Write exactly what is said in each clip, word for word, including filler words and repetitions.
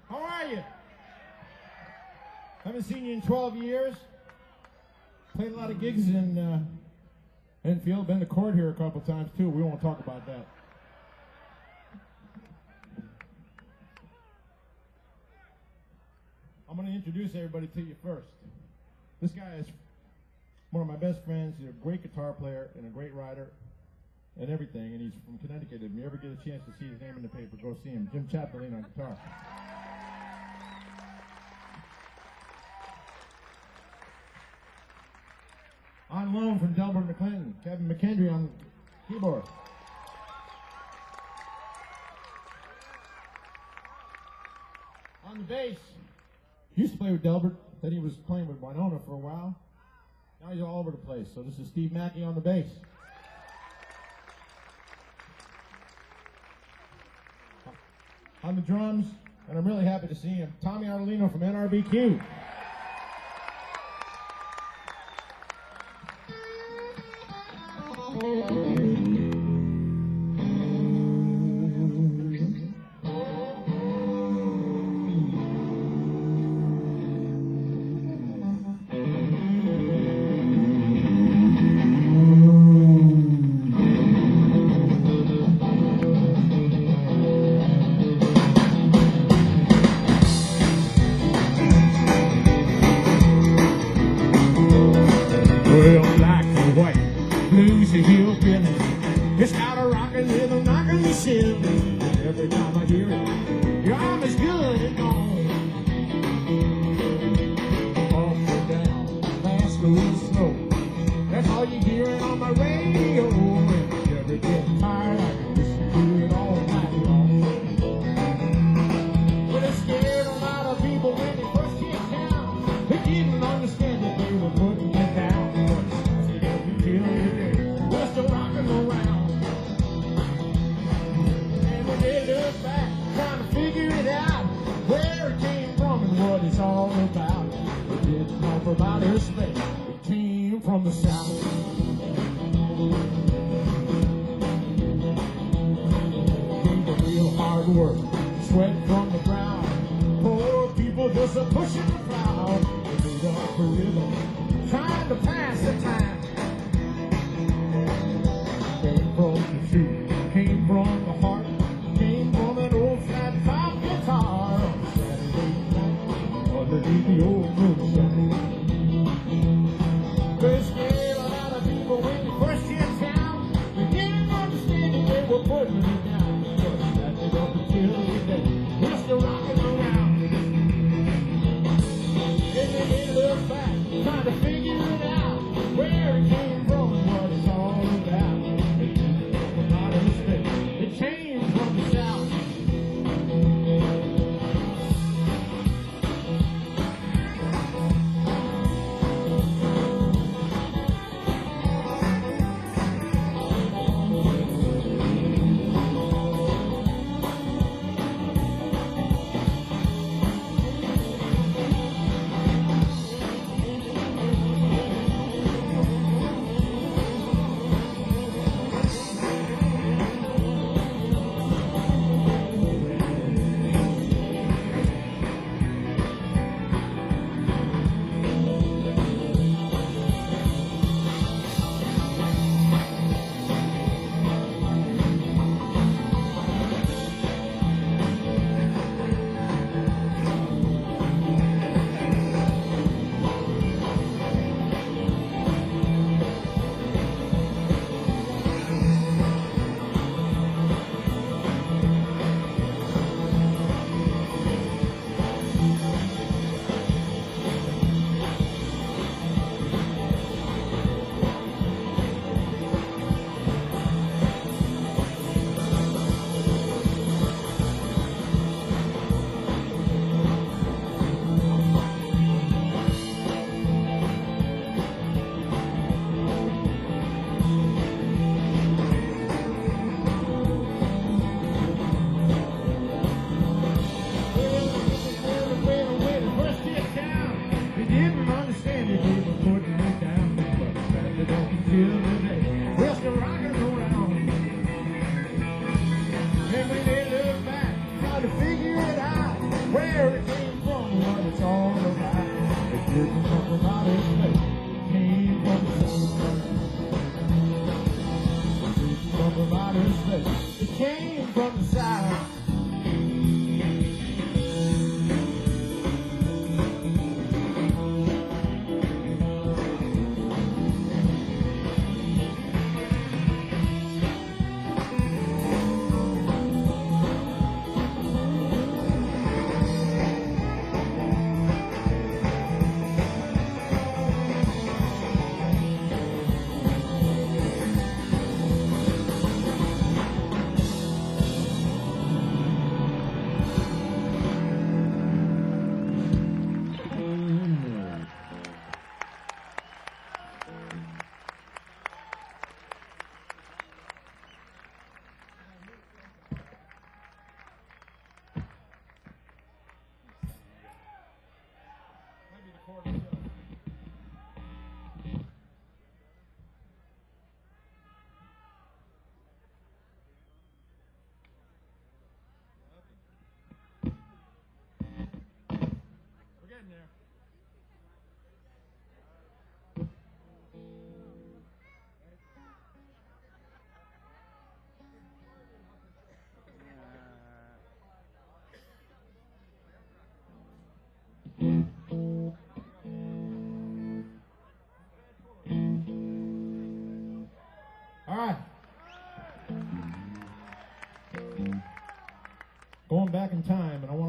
How are you? Haven't seen you in twelve years. Played a lot of gigs in uh, Enfield. Been to court here a couple times too. We won't talk about that. I'm going to introduce everybody to you first. This guy is one of my best friends. He's a great guitar player and a great writer and everything. And he's from Connecticut. If you ever get a chance to see his name in the paper, go see him. Jim Chaplin on guitar. On loan from Delbert McClinton, Kevin McKendry on keyboard. On the bass, used to play with Delbert, then he was playing with Winona for a while. Now he's all over the place. So this is Steve Mackey on the bass. On the drums, and I'm really happy to see him, Tommy Artolino from N R B Q.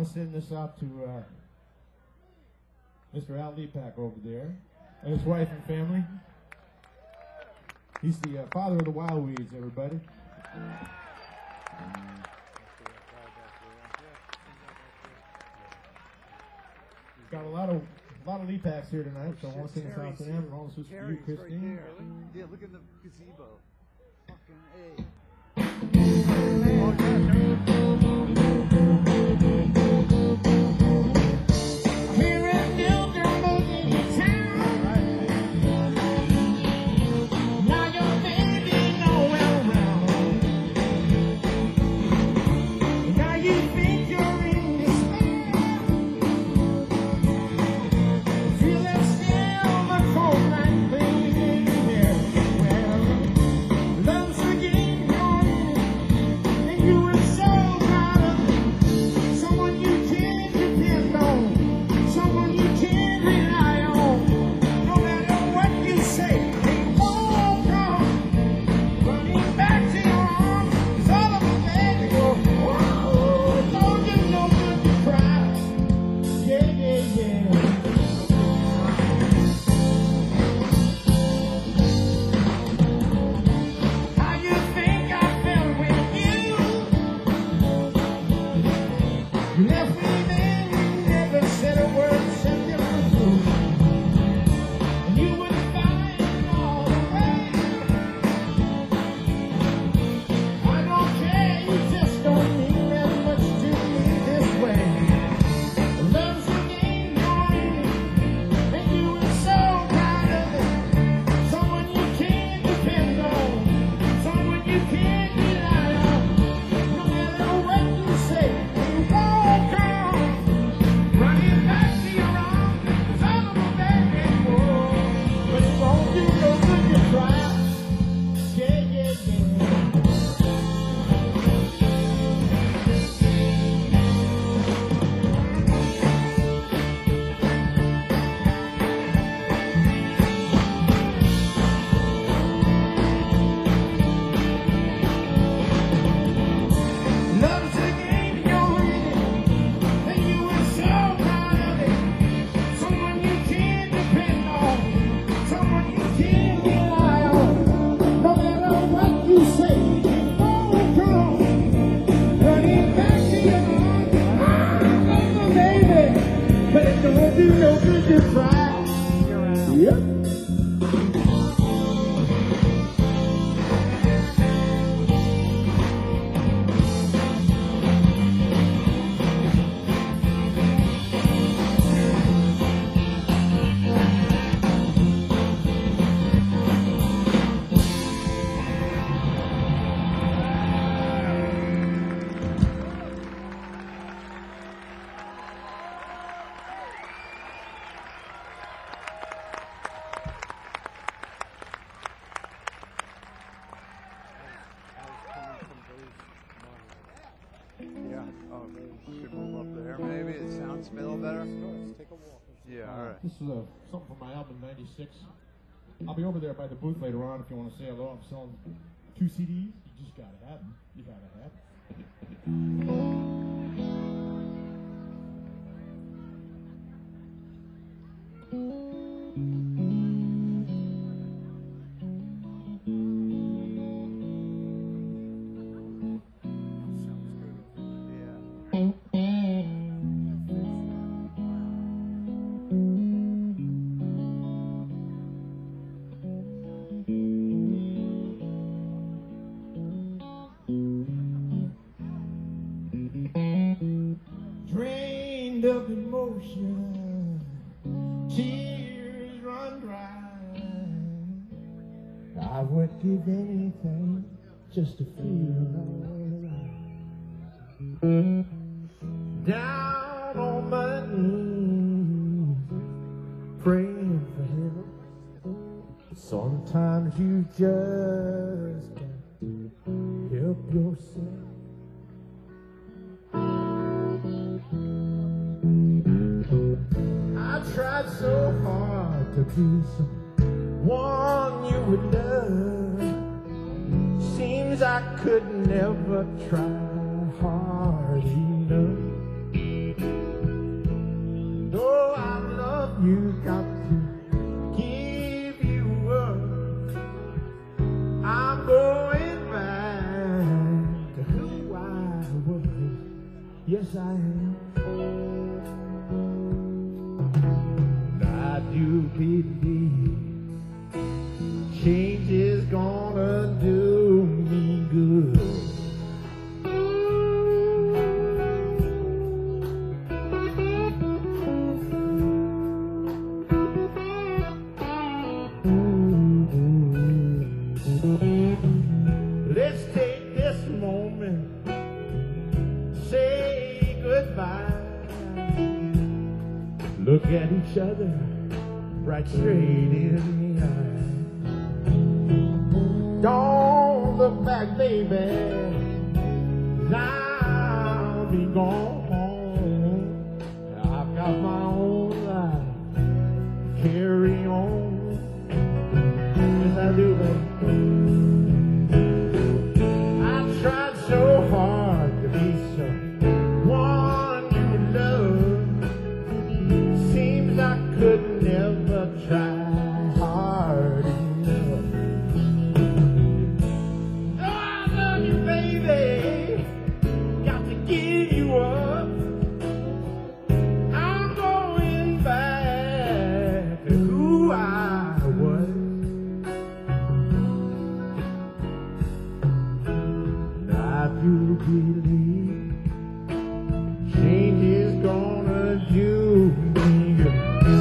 want to send this out to uh, Mister Al Lepak over there and his wife and family. He's the uh, father of the Wild Weeds, everybody. We've got a lot of a lot of Lepaks here tonight, so I want to sing this out to them. And all this is for you, Christine. Right yeah, look at the gazebo. Fucking A. This is a, something from my album, ninety-six. I'll be over there by the booth later on if you want to say hello. I'm selling two C Ds. You just got to have them. You got to have them. Of emotion, tears run dry. I would give anything just to feel alright. Down on my knees, praying for help. Sometimes you just can't help yourself. Tried so hard to be someone you would love. Seems I could never try hard enough. believe change is gonna do me good. Let's take this moment, say goodbye, look at each other right straight in the eye. Don't look back, baby, I'll be gone. I've got my own life to carry on. Yes, I do, baby. Tried so hard to be someone you love. Seems I could never try hard enough. Oh, I love you, baby. Got to give you up. I'm going back to who I was. I do believe change is gonna do me good.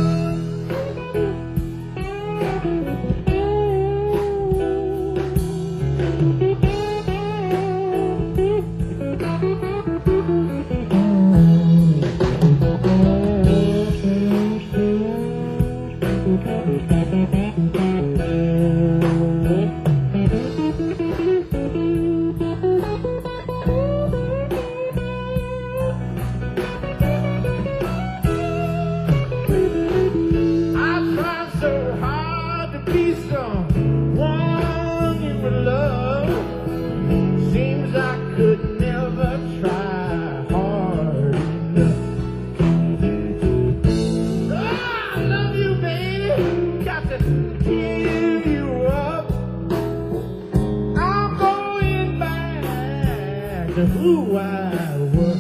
Who I was.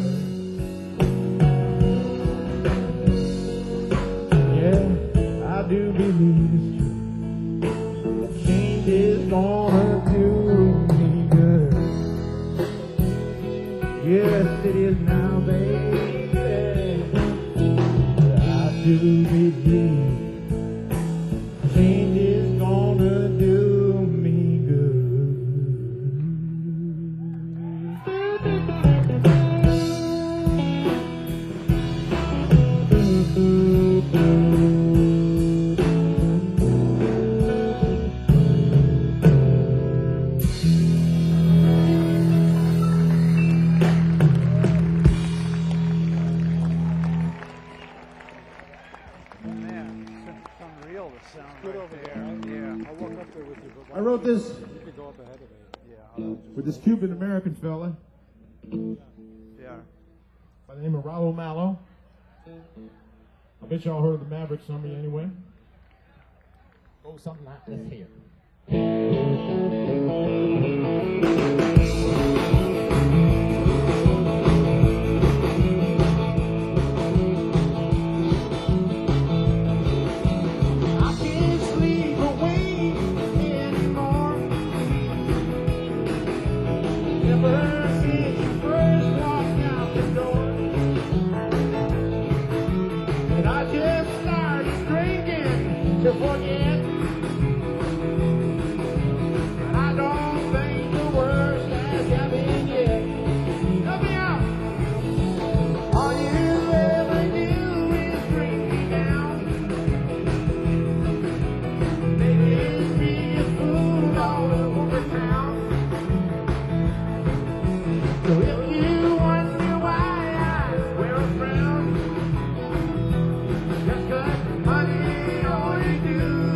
Yeah, I do believe it's true. Change is gonna do me good. Yes, it is now, baby. I do believe change is gonna do me good. I wrote this with this Cuban American fella Yeah. by the name of Raul Malo. I bet y'all heard of the Maverick some of you anyway. Goes something like this here. To forget, but I don't think the worst has happened yet. Help me out. All you ever do is bring me down. Maybe it's me a fool all over town. So if you wonder why I wear a frown, just 'cause honey, all you do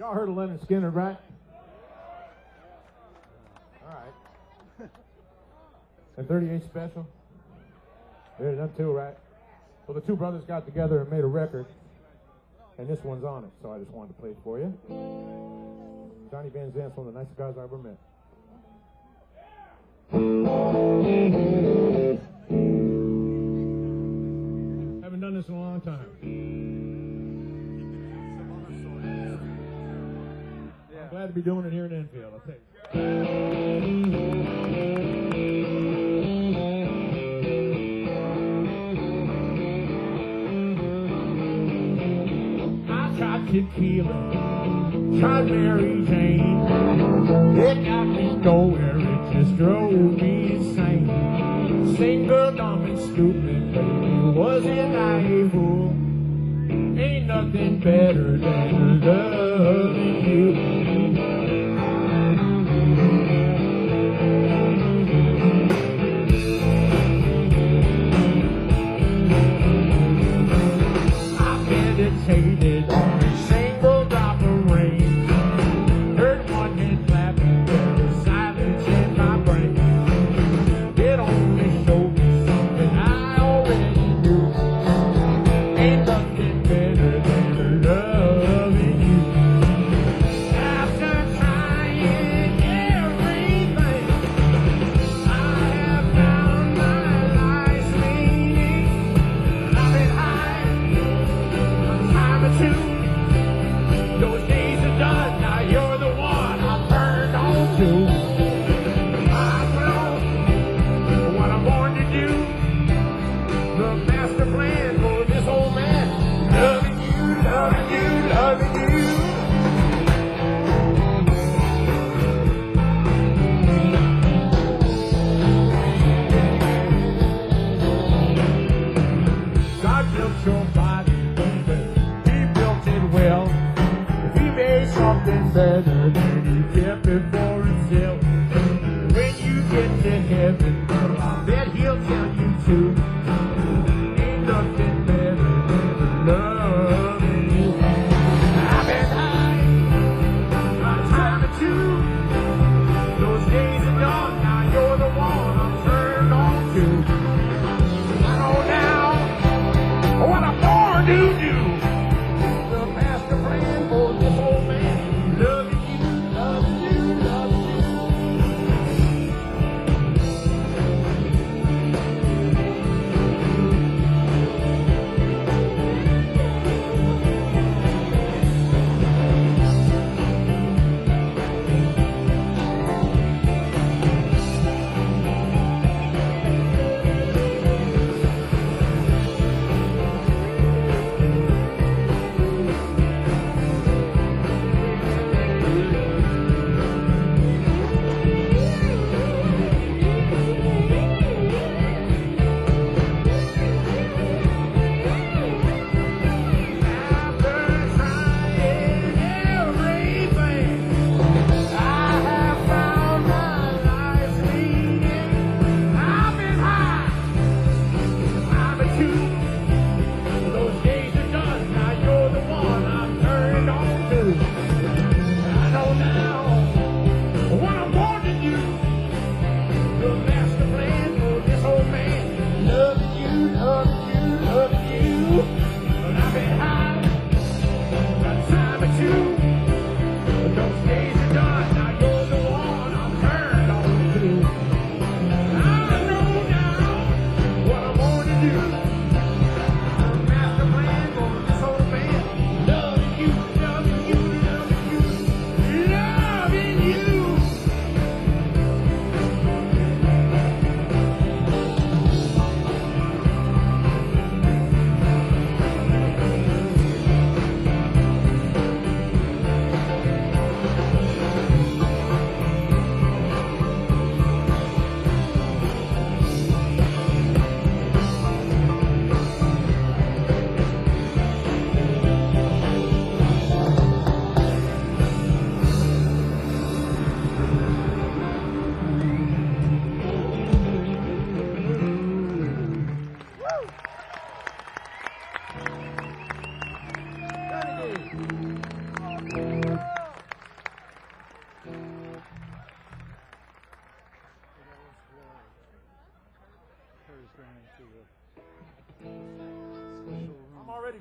Y'all heard of Leonard Skinner, right? All right. And thirty-eight Special? There's them too, right? Well, the two brothers got together and made a record, and this one's on it, so I just wanted to play it for you. Johnny Van Zant's one of the nicest guys I ever met. Haven't done this in a long time. Yeah. I'm glad to be doing it here in Enfield, I'll tell you. I tried tequila, tried Mary Jane. It got me nowhere, it just drove me insane. Single, dumb, and stupid, baby, wasn't I a fool? Ain't nothing better than loving you. I meditated on a single drop of rain. Heard one hand clapping, there was silence in my brain. It only showed me something I already knew. Ain't nothing better than loving you. After trying everything, I have found my life's meaning. I've been high a time or two. Those days are done, now you're the one I've turned on to. I know what I'm born to do. The master plan for this old man. Loving you, loving you, loving you. God built your body, baby. He built it well. If he made something better, then he kept it for himself. When you get to heaven, I bet he'll tell you too. Ain't nothing better than loving you. I've been high a time or two. Those days are done, now you're the one I'm turned on to. I know now what I'm born to do. The master plan for this old man. Loving you, loving you, loving you.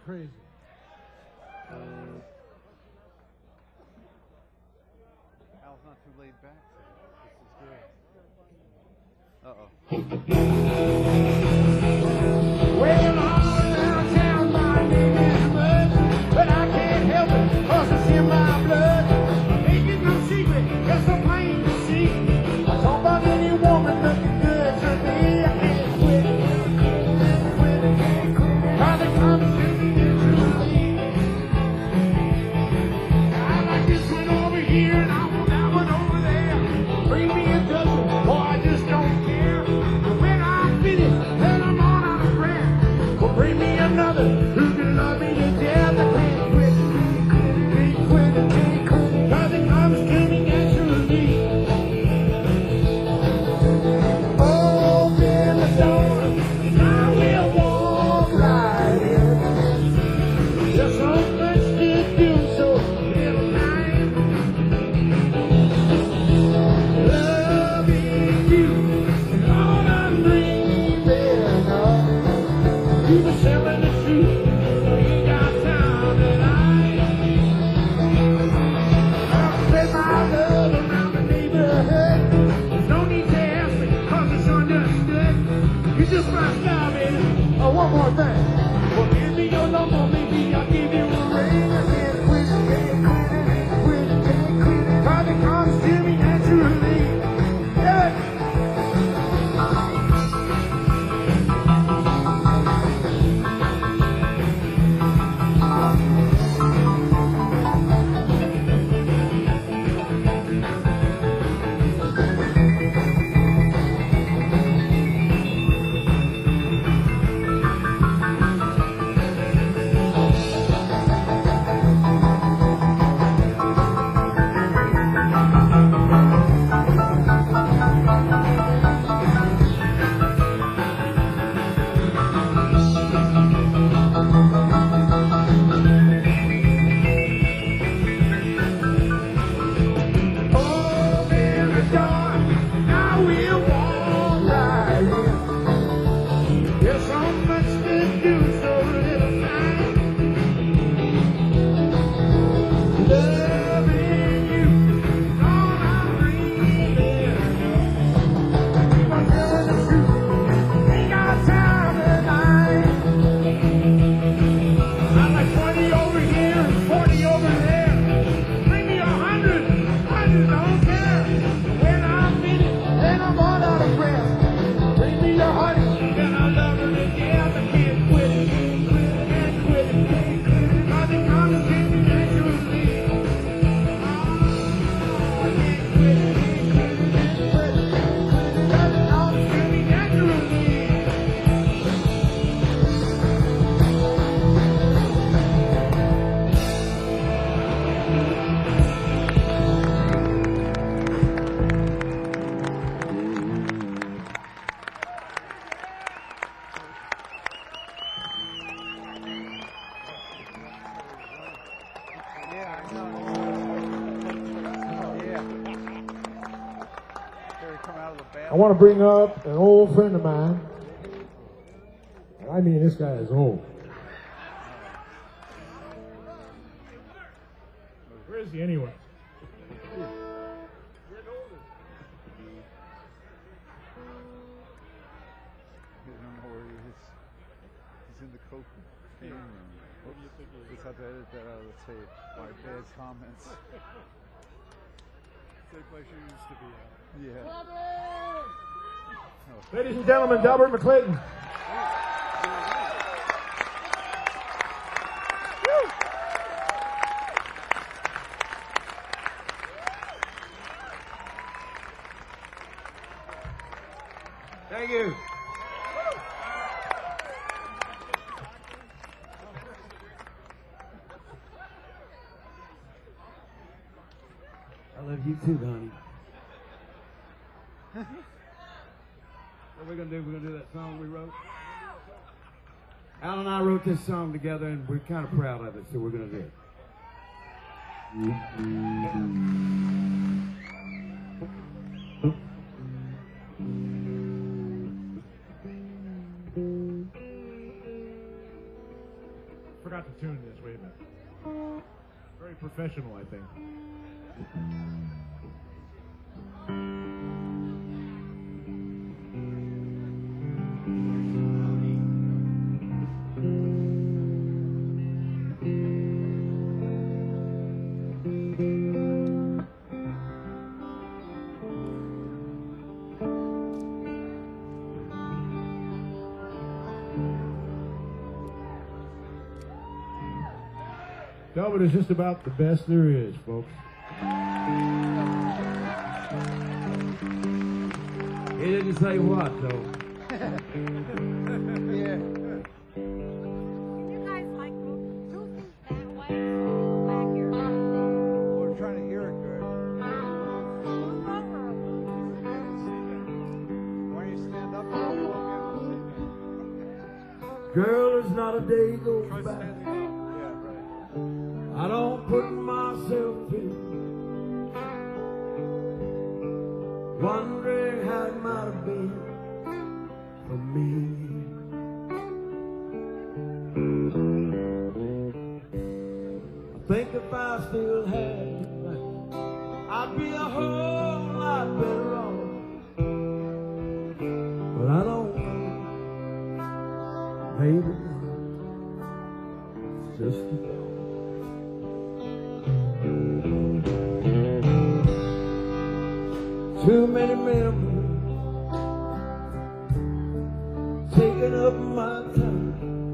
crazy. Al's not too laid back. This is good. Uh-oh. Well, all around town, my name is Bud, but I can't help it, cause it's in my blood. Ain't it no secret, it's so plain to see. I talk about any woman looking good to me. I can't quit it, can't quit it, can't quit it. Cause it comes to me naturally. I like this one over here, and I want that one over there. Bring me a dozen, boy, I just don't care. When I finish, then I'm on out of breath. Well, bring me another who can love me to death. I can't quit it, can't quit it, can't quit it, cause it comes to me naturally. Open the door, I will walk right in. There's so much to do, so little time. Loving you, and all I'm dreaming of. You were selling the truth, so you got time tonight. I'll spread my love around the neighborhood. There's no need to ask me, cause it's understood. You just my style, baby. Oh, one more thing. Well, give me your number, maybe I'll give you a ring. I can't quit it, can't quit it, can't quit it, can't quit it. Cause it comes to me naturally. Yeah. Open the door, I will walk right in. There's so much to do, so little time. Loving you, all I'm dreaming of. Keep on telling the truth, ain't got time tonight. I like twenty over here and forty over there. Bring me a hundred, hundred, I don't care. When I'm in it, then I'm all out of breath. Bring me a hundred, then I love her to death. I can't quit it, can't quit it, can't quit it, can't quit it. Cause it comes to me naturally. Oh, I can't quit it, can't quit it, can't quit it, can't quit it. Cause it comes to me naturally. Yeah, I know. Yeah. Terry come out of the bathroom. I want to bring up an old friend of mine. And I mean, this guy is old. Where is he anyway? I don't know where he is. He's in the cocaine room. Oops. Let's have to edit that out of the tape. My bad comments. Same place you used to be at. Yeah. Ladies and gentlemen, Delbert McClinton. Thank you. I love you too, Donnie. What are we going to do? We're going to do that song we wrote? Al and I wrote this song together, and we're kind of proud of it, so we're going to do it. Forgot very professional, I think. Velvet is just about the best there is, folks. He didn't say what, though. Yeah. You guys like move two feet that way, back here. We're trying to hear it good. Move over a little. Why don't you stand up a little bit? Girl, there's not a day goes Try by. standing up. Yeah, right. I don't put myself in, wondering how it might have been for me. I think if I still had it back, I'd be a whole lot better off. But I don't know, maybe not. It's just a thought. Too many memories taking up my time.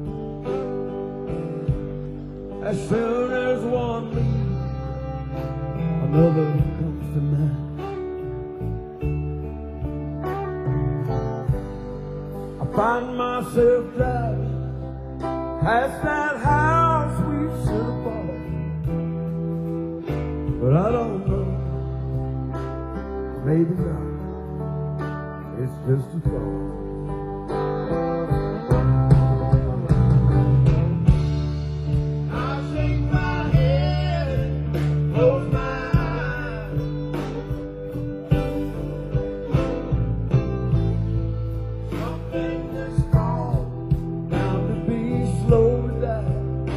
As soon as one leaves, another comes to mind. I find myself driving past that house we should have bought, but I don't know. Maybe not. It's just a thought. I shake my head, close my eyes. Something that's gone, bound to be slow to die.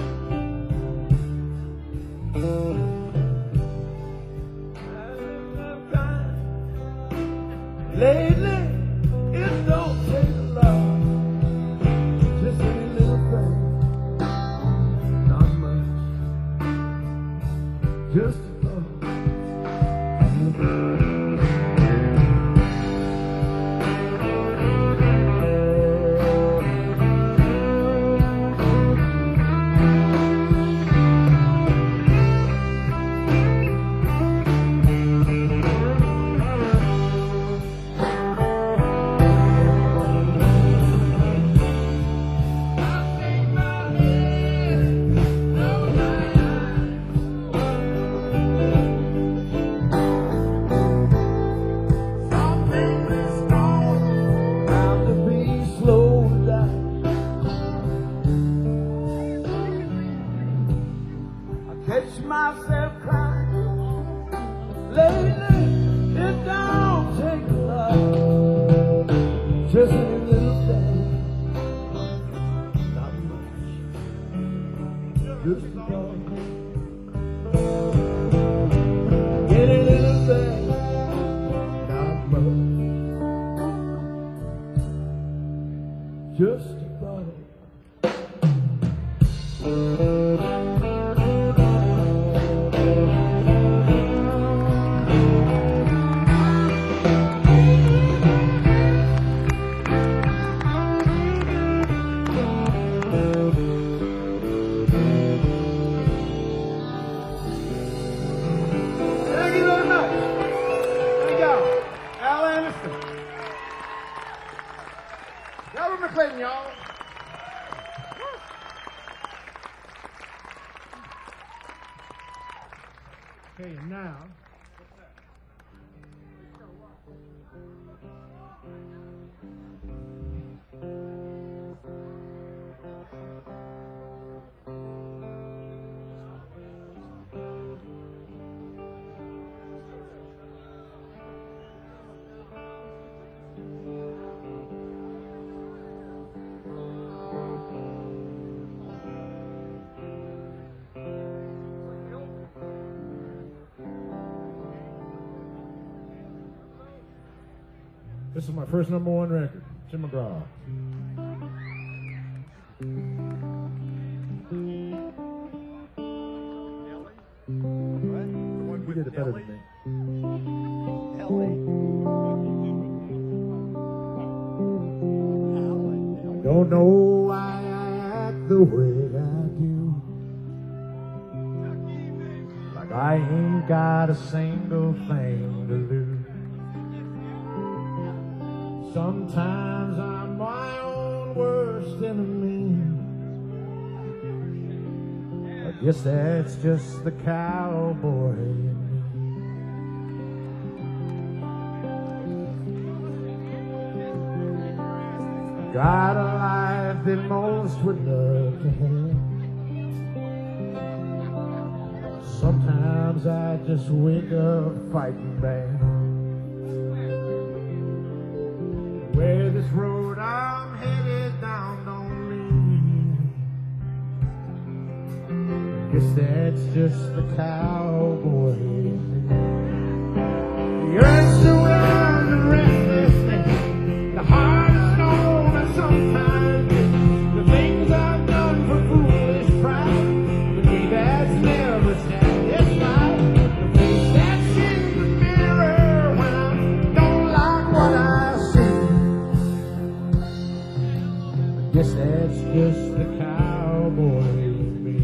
Lately, it don't take a lot, just any little thing, not much, just a thought. Catch myself crying. Lately, it don't take a lot, just a little thing, not much, just a thought. Any little thing, not much, just a thought. This is my first number one record, Tim McGraw. What? The one You with did it better Nelly? than me. Nelly. Don't know why I act the way I do. Like I ain't got a single thing to lose. Sometimes I'm my own worst enemy. I guess that's just the cowboy in me. Got a life that most would love to have. Sometimes I just wake up fighting back. Where this road I'm headed down don't lead. Guess that's just the cowboy in me. The earth's around the restless man. The heart is stone, and sometimes the things I've done for foolish pride. The day that's never satisfied. The face that's in the mirror when I don't like what I see. Guess that's just the cowboy in me.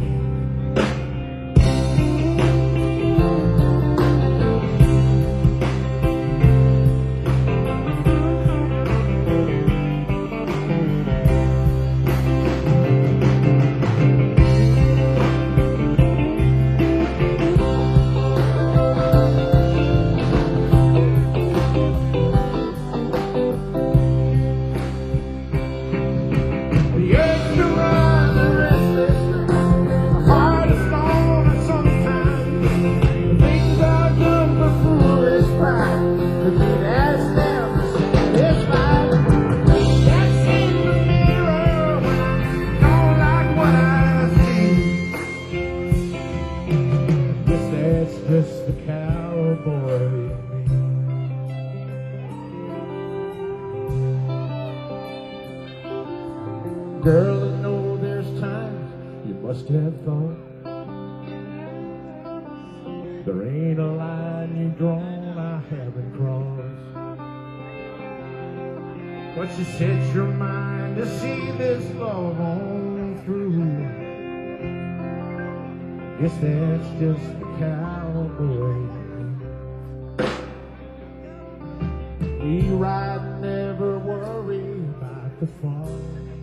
The earth's around the restless man. The heart is stone, and sometimes the things I've done for foolish pride. The day that's never satisfied. The face that's in the mirror when I don't like what I see. Guess that's just the cowboy in me. Girl, I know there's times you must have thought there ain't a line you've drawn I haven't crossed. But you set your mind to see this love on through. Guess that's just the cowboy. We ride and never worry about the fall.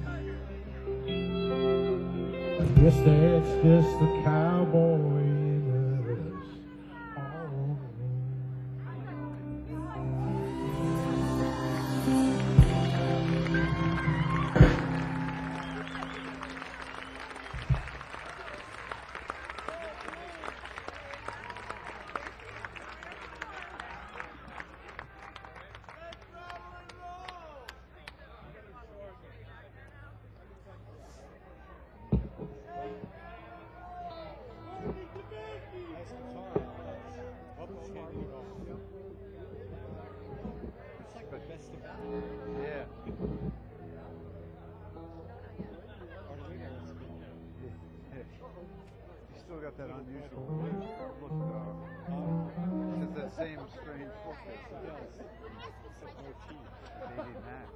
I guess that's just the cowboy in us. Yeah. You still got that unusual look, though. It's that same strange look that does. Except more teeth. Baby Mac.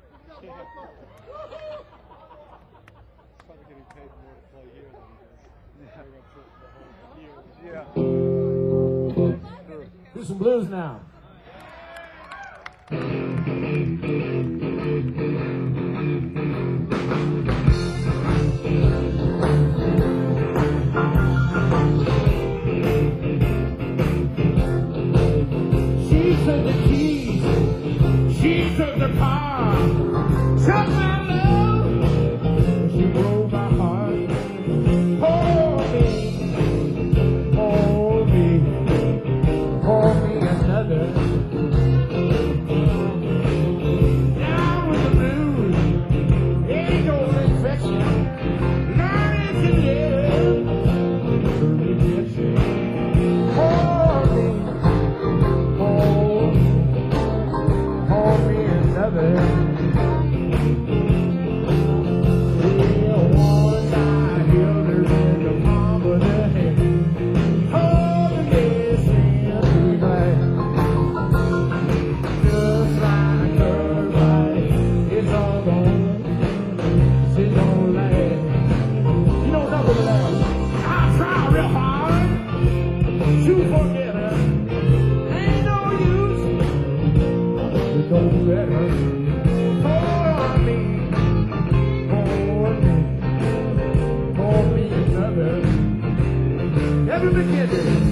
Probably getting paid more to play here than he does. Yeah. Yeah. Sure. Do some blues now. She took the keys, she took the car, took my love, she broke my heart. Hold me, hold me, hold me another. Down with the blues, ain't no infection, learning to live through rejection. Hold me, hold me, hold me know better. For me, for me, for me another. Every beginning.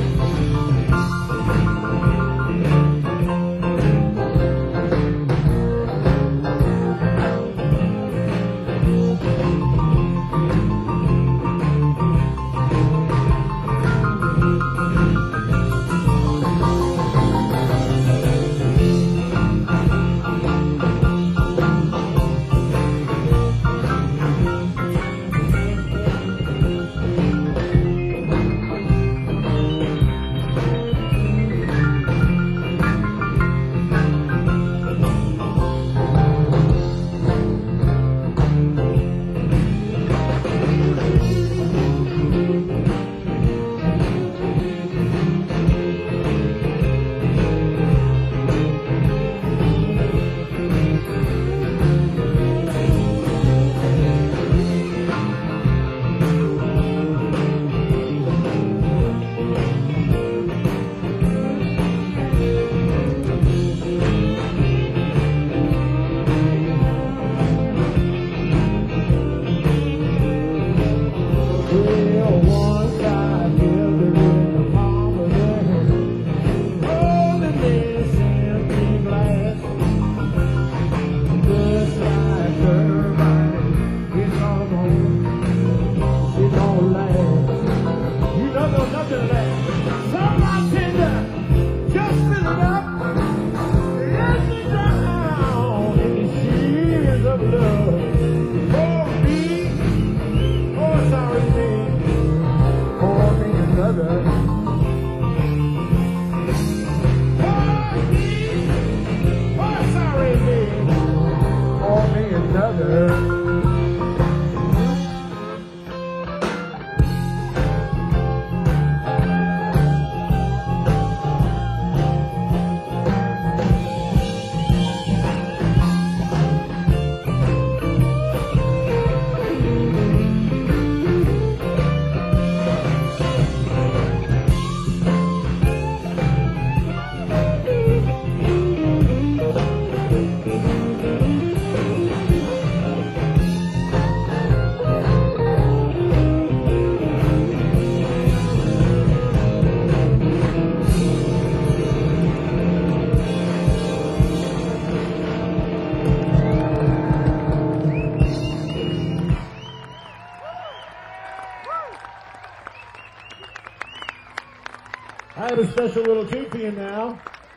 I have a special little treat for you now.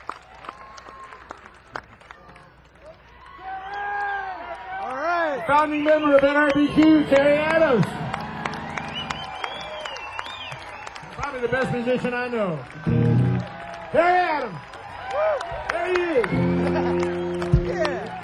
All right. Founding member of N R B Q, Terry Adams. Probably the best musician I know. Terry Adams. There he is. Yeah.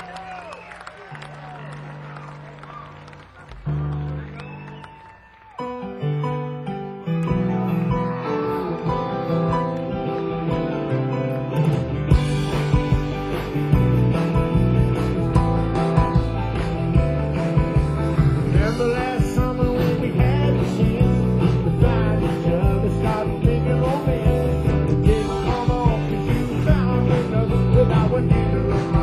Without a needle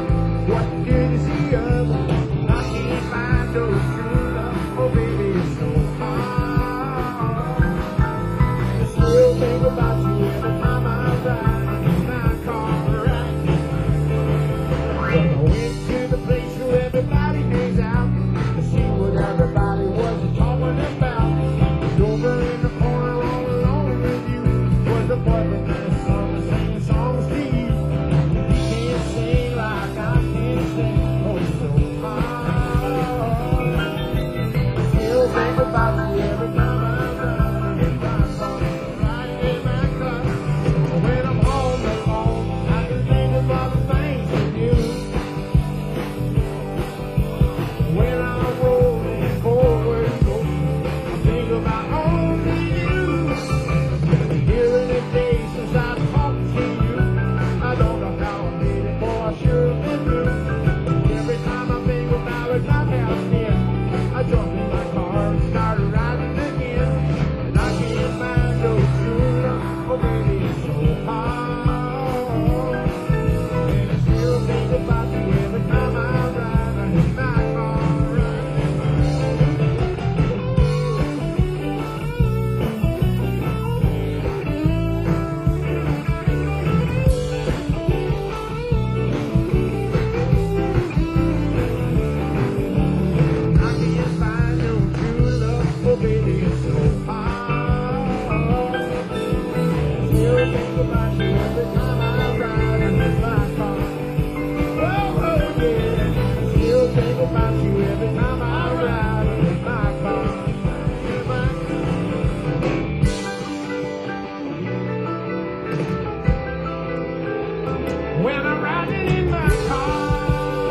when I'm riding in my car.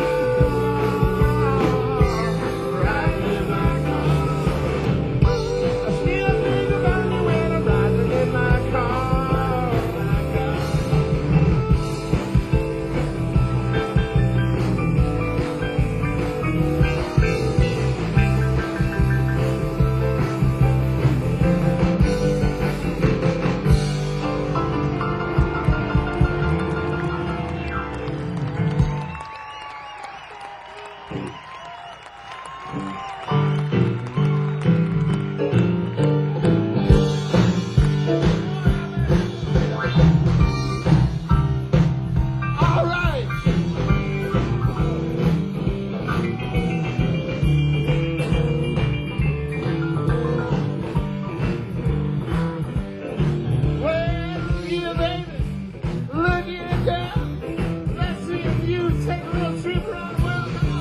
Riding in my car. I still think about you when I'm riding in my car. My God. All right. Well, yeah, baby, look at girl. Let's see if you take a little trip around the world. Come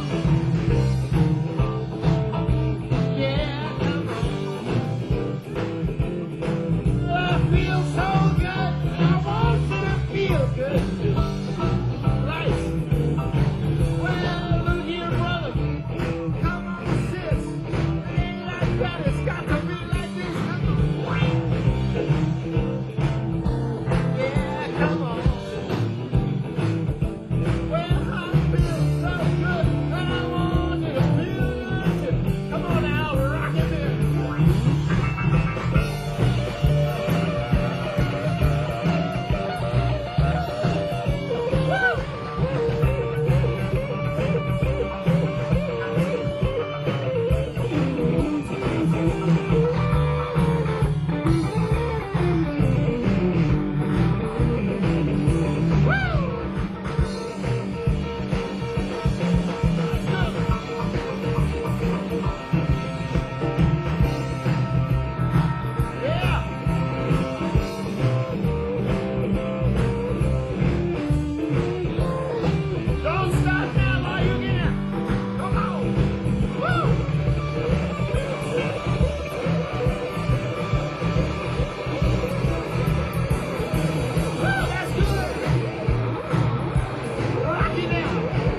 on. Yeah, come on. I feel so good. I want you to feel good too. Right. Well, look here, brother. Come on, sis. It ain't like that. It's got to be like this. Come on. Yeah, come on. Well, I feel so good, and I want you to feel good too. Come on now, rock it there. Yeah. Don't stop now while you get out. Come on. Woo. Woo, that's good. Rock it now.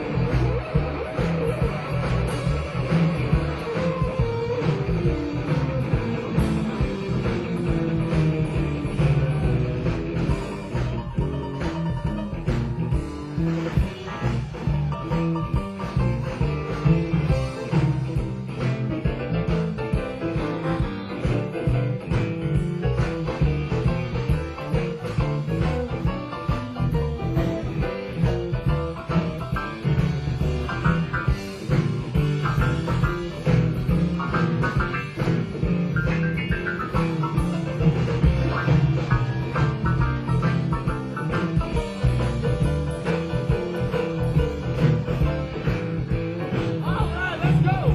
All right, let's go.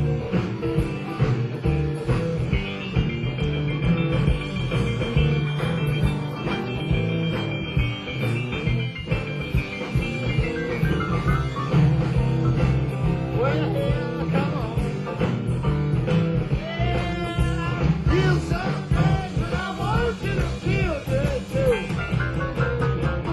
Well, yeah, come on. Yeah, I feel so good, but I want you to feel good too.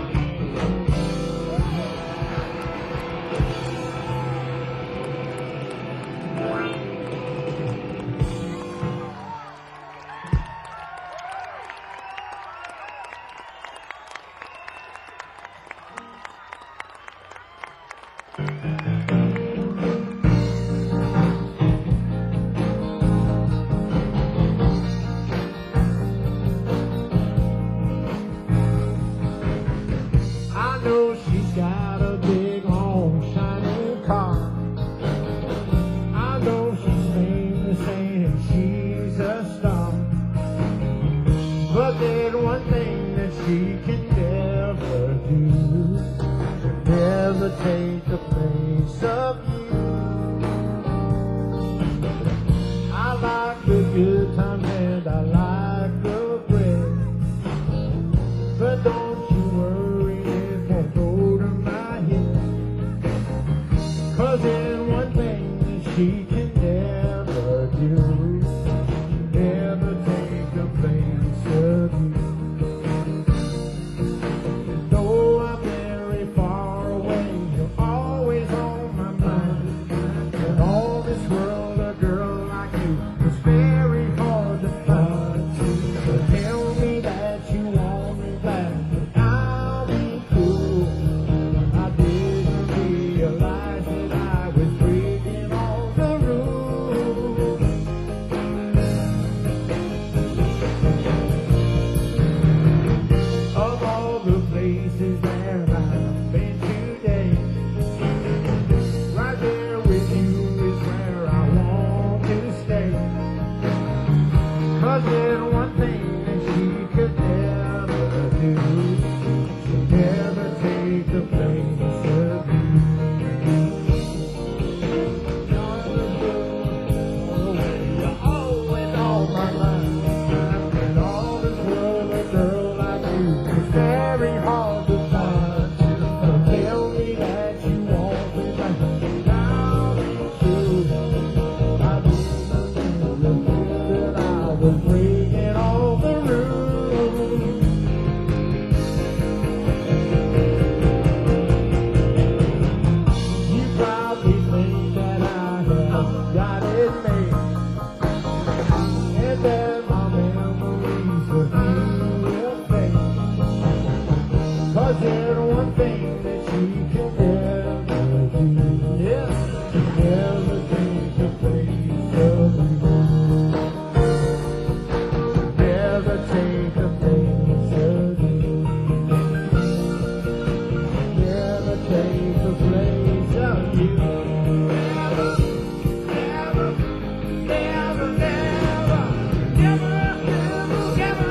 I know she's got a big, long, shiny car. I know she's famous and she's a star. But there's one thing that she can never do. Never take the place of you. I like the good times and I like the bread. But don't you worry, it won't go to my head. 'Cause there's one thing that she can never do. Never take the place of you. Though I'm very far things that she can never do. Yeah, never change the face of you. Never change the face of you. Never change the place of you. Never, never, never, never, never, never,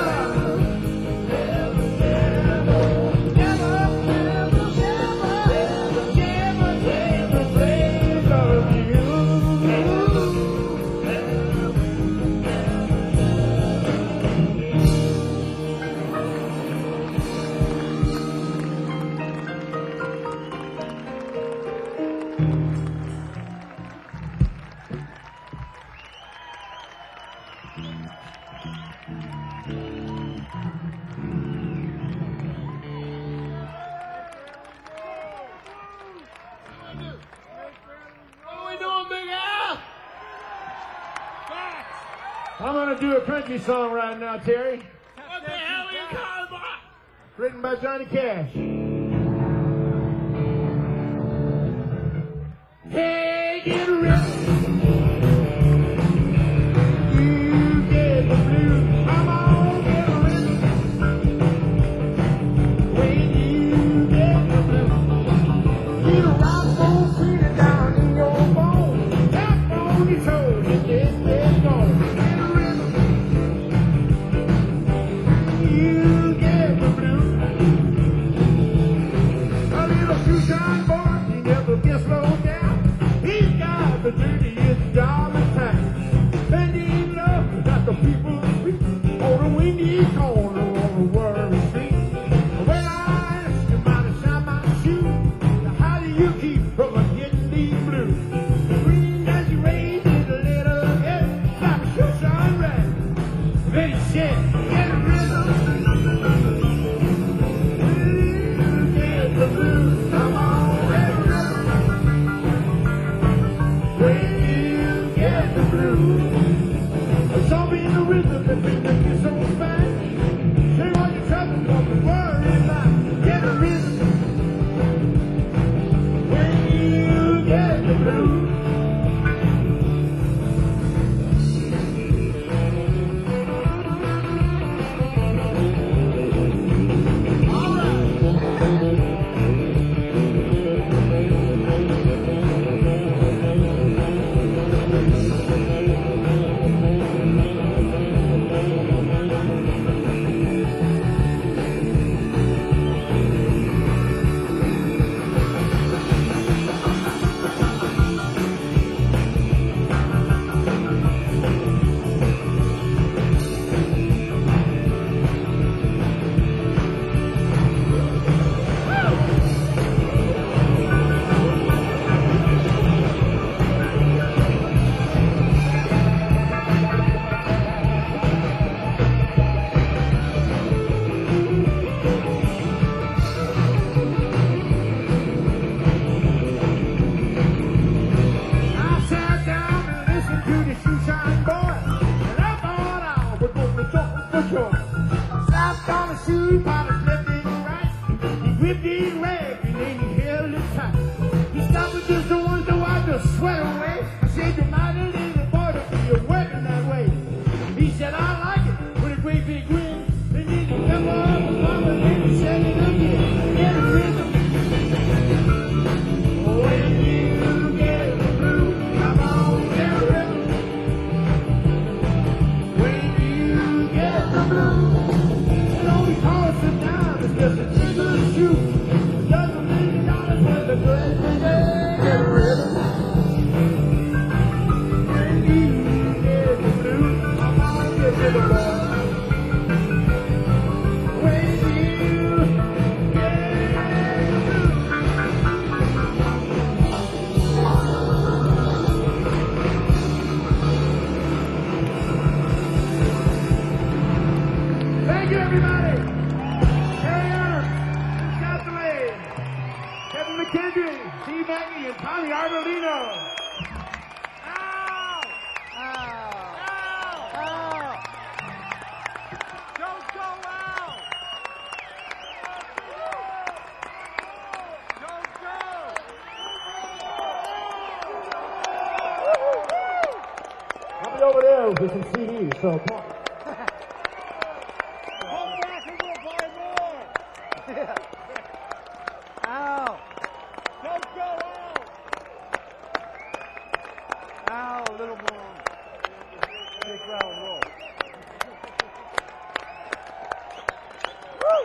I'm gonna do a country song right now, Terry. What the hell are you calling about? Written by Johnny Cash. Hey, get ready. You get the blues. Come on, get ready. When you get the blues, you rock on, feel it down in your bones. Tap on your toes and get ready, go. You get the blues. A little shoeshine boy, he never gets slowed down. He's got the dirtiest job in town. Spending love without the people speak on the windy corner on the worry street. When I ask him how to shine my shoes, how do you keep from getting these blues? The green as you raise it a little head, like a shoeshine rag. They said, get a rhythm. Get the blues, come on, get a rhythm. When you get the blues, show me the rhythm that makes you so fast. Say all your troubles, don't worry about. Get a rhythm. When you get the blues. I sat down and listened to the shoeshine boy, and I thought I was going to talk for sure. Slapped on a shoe, polished left and right. He whipped his leg and then he held it tight. He stopped with just the one to wipe the sweat away. I said, you mighty little boy to be working that way. He said, I like it, with a great big grin. And then he come up and mama and then he said it again. Get a rhythm. When you get the blues, come on, get a rhythm. When you get the blues, it only costs a dime, it's just a jiggle shoe. It doesn't mean dollars when the good thing is. Get a rhythm. When you get the blues, come on, get to the boy. When you get the blues. Thank you, everybody. Terry Arnold, Scott DeLay, Kevin McKendry, Steve Mackey, and Tommy Arbolino. Ow! Ow! Ow! Don't go out! over there with some C Ds, so come on. Come back and we'll buy more. Yeah. Ow. Don't go out. Ow, a little more. Take round roll. Woo!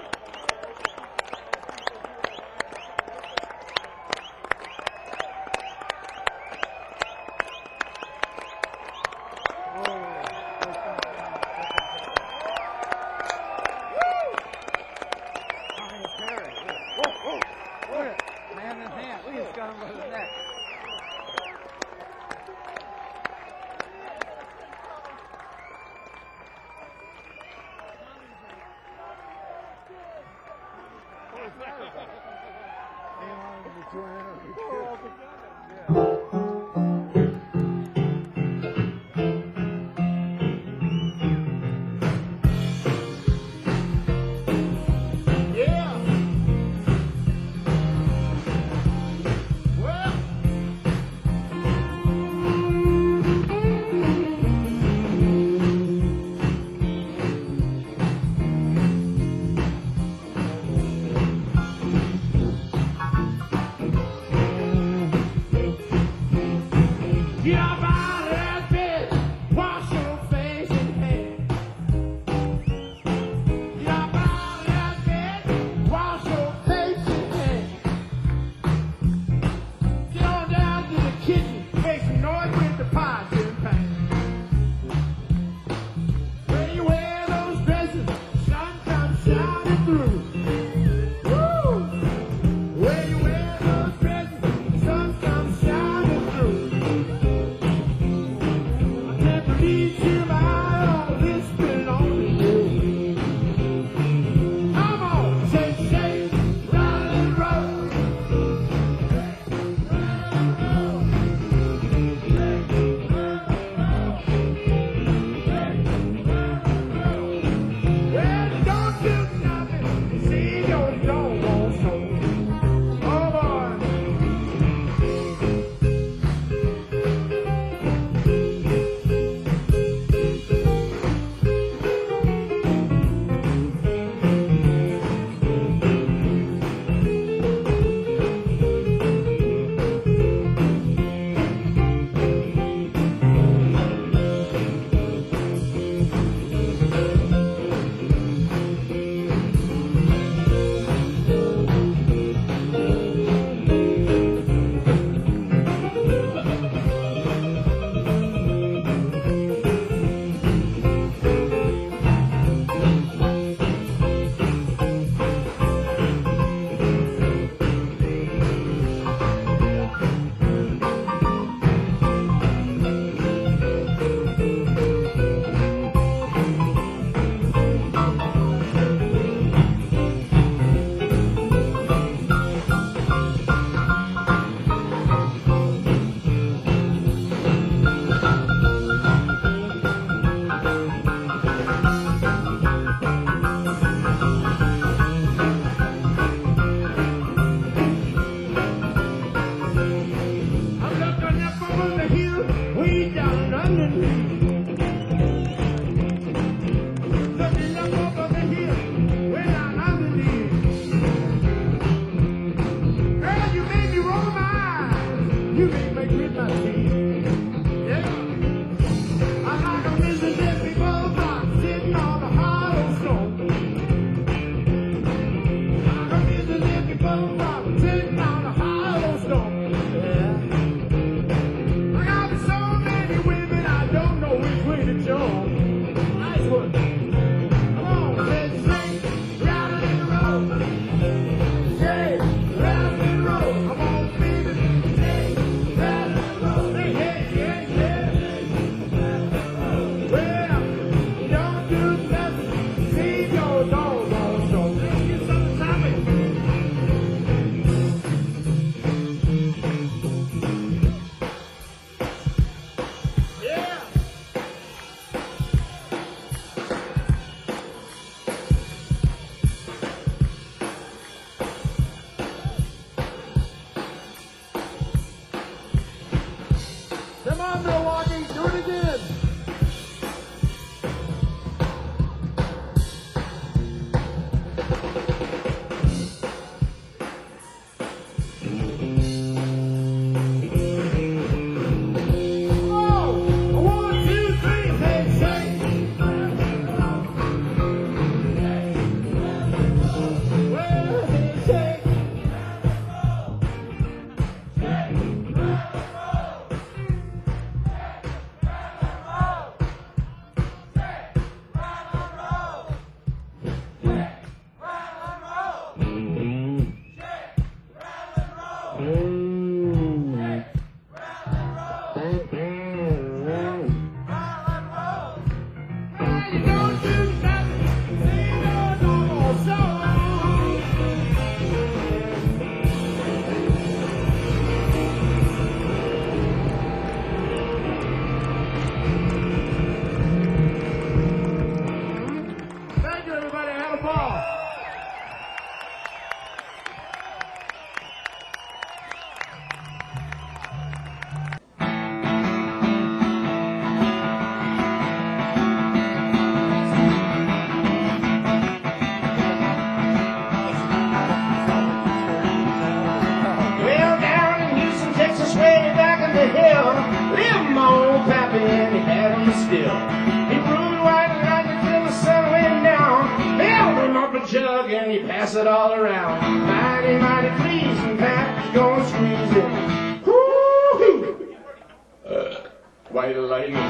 pass it all around. Mighty, mighty please, and Pappy's gonna squeeze it. Woo-hoo! Uh, white lightning.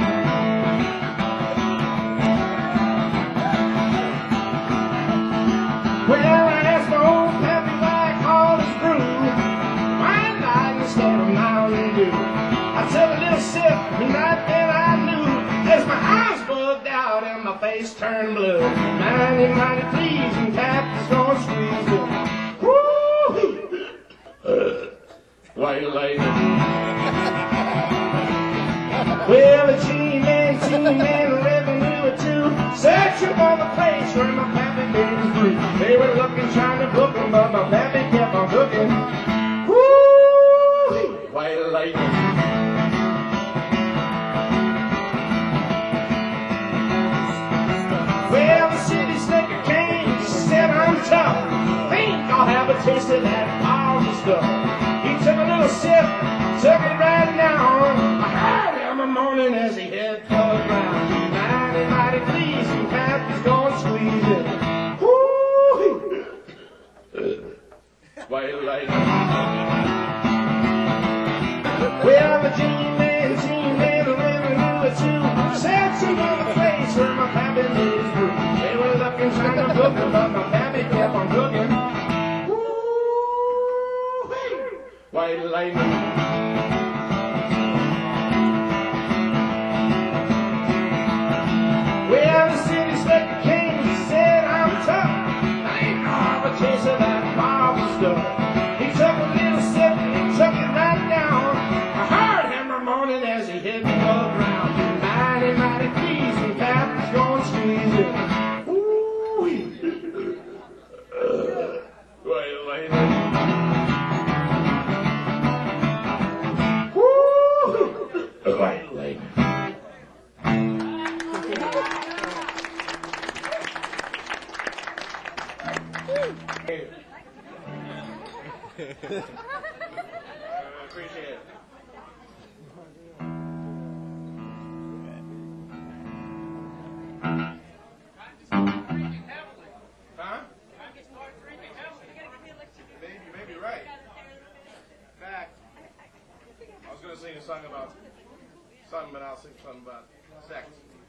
Well, I asked my old Pappy why I called his brew White Lightning instead of Mountain Dew. I took a little sip, and right then I knew as my eyes bugged out and my face turned blue. Mighty, mighty please, and Pappy's gonna squeeze it. Woo-hoo! Uh, white lightning. Well, the G-Man, G-Man, revenue or two, searching for the place where my Pappy made his brew. They were looking, trying to book him, but my Pappy kept on cooking. Woo! White lightning. Well, the city slicker came, he said I'm tough. Think I'll have a taste of that powerful stuff. He took a little sip, took it right down. I heard him a moaning as he head for the ground. Mighty, mighty please, and Pappy's gonna squeeze it. Woo! Uh, white lightning. Well, the G-Man, G-Man, the revenue or two, said some other place where my Pappy made his brew. They were looking, trying to book him, but my Pappy kept on cooking. Woo! White lightning. Well, the city slicker came, he said I'm tough. I ain't gonna have a taste of that powerful stuff. He took a little sip, he took it right down. I heard him a moaning as he hit the ground. Mighty, mighty please, and Pappy's gonna squeeze it. Ooh-wee. Uh, white lightning. Woo! White lightning. I appreciate it. Huh? Maybe, maybe right. In fact, I was going to sing a song about something, but I'll sing something about sex.